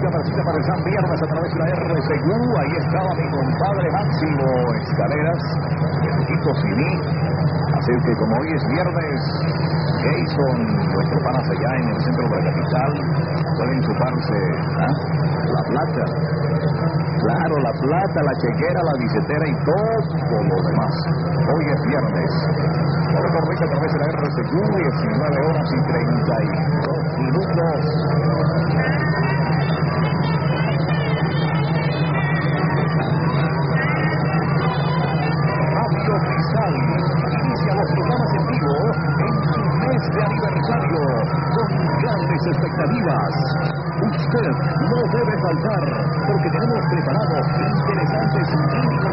Camarcita para el San Viernes a través de la RCQ. Ahí estaba mi compadre Máximo Escaleras, el equipo civil. Así que como hoy es viernes, Jason, nuestro panas allá en el centro de la capital, pueden chuparse la plata. Claro, la plata, la chequera, la billetera y todo lo demás. Hoy es viernes. Ahora corriente a través de la RCQ, 19 horas y 32 minutos. Radio Cristal inicia los programas en vivo en su mes de aniversario con grandes expectativas. Usted no debe faltar porque tenemos preparados interesantes